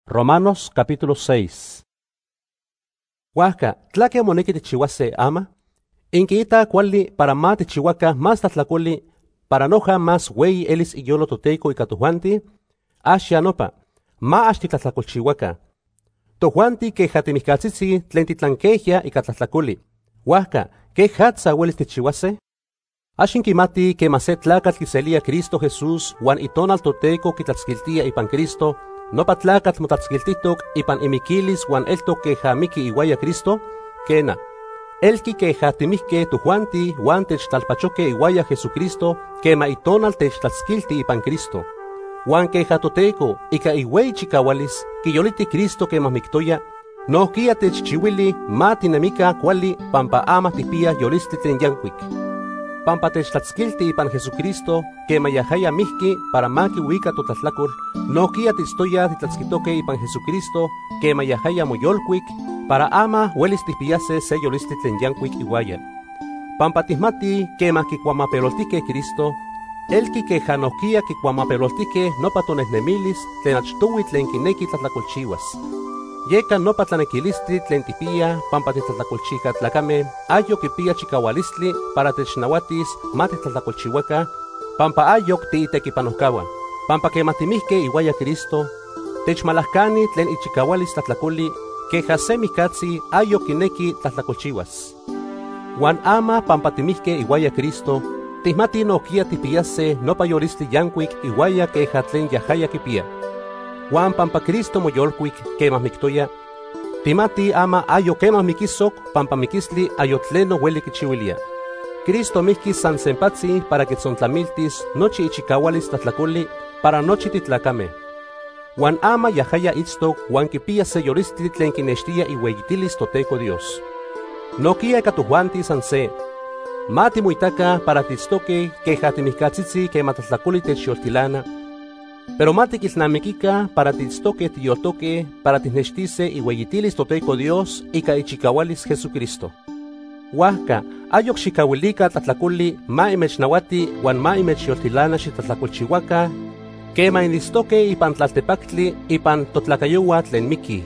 Romanos capítulo 6. Huajka, tlaqui moneki tichihuase ama, inquiita cuali para ma tichihuaca más tatlacoli, para noja más wey elis iyolo toteco y catujuanti, axia nopa, ma axtitlatlacolchihuaca. Tojuanti que jatimihcatzitzi tlen titlanquejia y catlatlacoli. Huajka, que jatza huelis tichihuase? Axinquimati que mase tlacat quiselia Cristo Jesús, huan itonal toteco quitlatzquiltia ipan Cristo, no patlacat motatzquiltitok ipan imiquilis huan eltok que jamiki iguaya Cristo, kena. Elki que jatimihke tujuanti huan techtlalpachoque iguaya Jesucristo, que maitonal techtlatzquilti ipan Cristo. Huan que jatoteco ika iwei chikawalis, quiyoliti Cristo que mamictoya, no kia techchiwili ma tinemica cuali pampa ama tipia yolisti tlen yankuik. Pampa techtlatzquilti ipan Jesucristo, que mayahaya mihki para maki wika totlatlacol, no kia tistoya titlatzquitoque ipan Jesucristo, que mayahaya moyolcuic, para ama huelis tipiase se yolisti tlen yankuik iguaya. Pampa tismati que maquicuamapeloltique Cristo, elki que janoquia quicuamapeloltique no patonesnemilis tlen achtowi tlen kineki tlatlacolchiwas. Yeka no patlanequilistli tlen tipia, pampa titlatlacolchica tlacame, ayo kipia chikawalistli para technahuatis mati tlatlacolchihuaca, pampa ayok tiitekipanojkawa, pampa que matimihke iguaya Cristo, techmalahcani tlen ichikawalis tlatlacoli, que jasemihkatzi ayo kineki tlatlacolchiwas. Huan ama pampa timihke iguaya Cristo, tismati no kia tipiase no payoristli yankuik iguaya que jatlen yahaya kipia. Juan pampa Cristo moyolcuic quemas mictoya, timati ama ayo quemas mikisok pampa mikisli ayotleno hueli kichiwilia. Cristo mihki san sempatzi para que tzontlamiltis nochi ichikawalis tatlacoli para nochi titlacame. Juan ama yahaya itztok Juan kipia se yoristli tlen kinextia iweyitilis toteco Dios. No kia katujuanti san se, mati muitaka para titztoque que jatimihkatzitzi que matatlacoli techyoltilana, pero mati kilnamiquica para titztoque tiyoltoque para tisnextise y hueyitilis toteco Dios y ichikawalis Jesucristo. Huajka, ayok xikawilika tlatlacoli ma imechnawati huan ma imechyoltilana xitlatlacolchihuaca, que ma inistoque ipan tlaltepactli ipan totlacayoua tlen miki.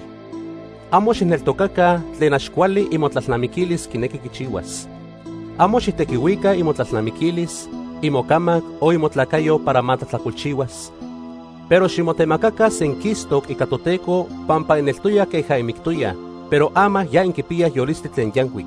Amo xineltocaca tlen axcuali imotlalnamiquilis kineki kichiwas. Amo xitequihuica imotlalnamiquilis, imocamac o imotlacayo para matatlacolchiwas. Pero ximotemacaca senkistok y catoteco pampa en el tuya que jaimictuya, pero ama ya inquipia yolisti tlen yankuik.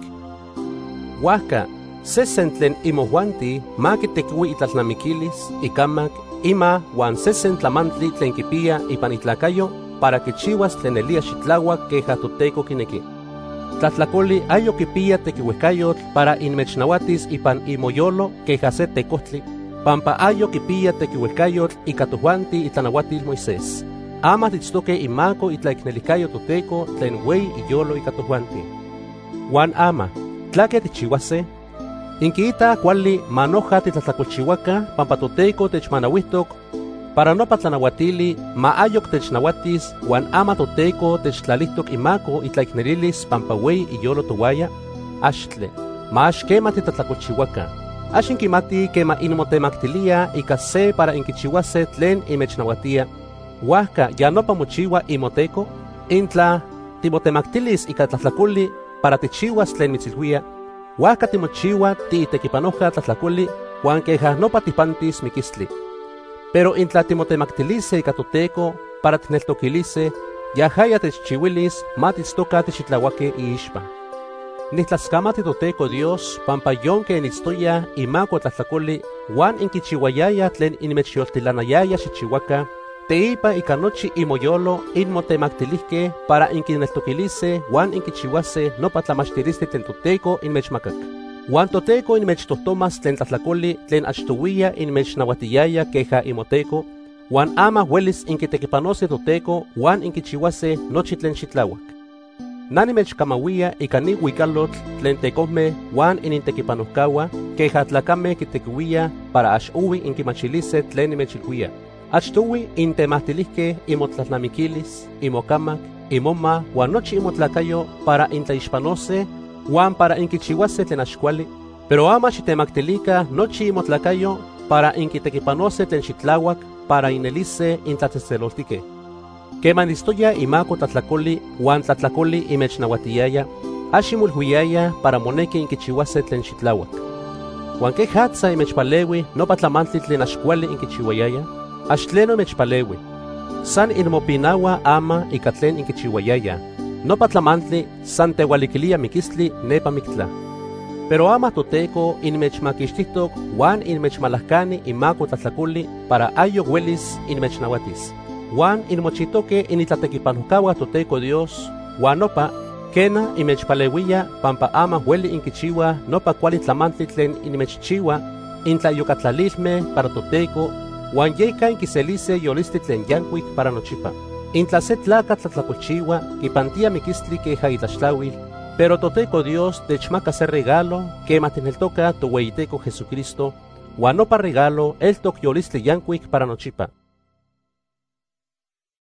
Huajka, sesen tlen imohuanti ma kitekiwi itlalnamiquilis, icamac, ima huan sesen tlamantli tlen kipia ipan itlacayo para que chiwas tlen elia xitlagua que jatoteco kineki. Tlatlacoli ayo kipia tequihuecayot para inmechnahuatis ipan imoyolo que jase tecostli, pampa ayo kipia tequihuecayot y catujuanti itlanahuatil Moisés. Ama titztoque imaco itlaicnelicayo toteco tlen wey iyolo y catujuanti. Juan ama, tlaque tichihuase, inquiita cuali manoja titlatlacolchihuaca pampa toteco techmanahuistok, para no patlanahuatili ma ayok technahuatis Juan ama toteco techtlalihtok imaco itlaicnelilis pampa wey iyolo towaya, axtle, ma axquema titlatlacolchihuaca. Axinquimati que ma inmotemactilia y case para inquichihuase tlen imechnahuatia. Huajka ya no pamochiwa imoteco, intla timotemactilis y catlatlaculi para tichihuas tlen mitzilhuia. Huajka timochiwa ti tequipanoja tlatlaculi, huan queja no patipantis mikistli. Pero intla timotemactilise y catoteco para tineltoquilise, yahaya techchiwilis matitztoca tichitlahuaque y ishpa. Nitlaskamati toteco Dios, pampa yon que enistoya imaco tlatlacoli, huan inquichihuayaya tlen inmechyoltilanayaya xichihuaca, teipa icanochi imoyolo inmotemactilihque para inquineltoquilise huan inquichihuase no patlamachtiliste tlen toteco inmechmacac. Huan toteco inmechtohtomas tlen tlatlacoli tlen achtowia inmechnahuatiyaya queja imoteco, huan ama huelis inquitequipanose toteco huan inquichihuase nochi tlen xitlauac. Nani mechkamawia y cani huicalotl tlen tecosme huan inintequipanojkawa que jatlacame quitequiwia para axuwi inquimachilise tlen imechilhuia. Achtuwi intemahtilihque imotlalnamiquilis, imocamac, imoma huan nochi imotlacayo para intlaixpanose huan para inquichihuase tlen axcuali, pero ama xitemactilica nochi imotlacayo para inquitequipanose tlen xitlauac para inelise intlatzezeloltique. Keman istoya imako tlatlakoli huan tlatlakoli imechnawatiyaya, aximulhuiyaya para moneki inkichiuase tlen xitlauak. Huan ke hatza imechpalewi nopa tlamantli tlen axkuali inkichiuayaya, axtleno imechpalewi. San inmopinawa ama ika tlen inkichiuayaya, nopa tlamantli san teualikilia mikistli nepa miktla. Pero ama Toteco inmechmakixtihtok huan inmechmalahkani imako tlatlakoli para ayo huelis inmechnawatis. Huan inmochitoke initlatekipanojkawa Toteco Dios, huan nopa kena imechpaleuia pampa ama hueli inkichiua nopa kuali tlamantli tlen inmechchiua intlayokatlalilme para Toteco, huan yeka inkiselise yolistli tlen yankuik para nochipa. Intla se tlakatl tlatlakolchiua kipantia mikistli keja itlaxtlauil, pero Toteco Dios techmaka se regalo kema tineltoka toweyiteco Jesucristo, huan nopa regalo eltok yolistli yankuik para nochipa.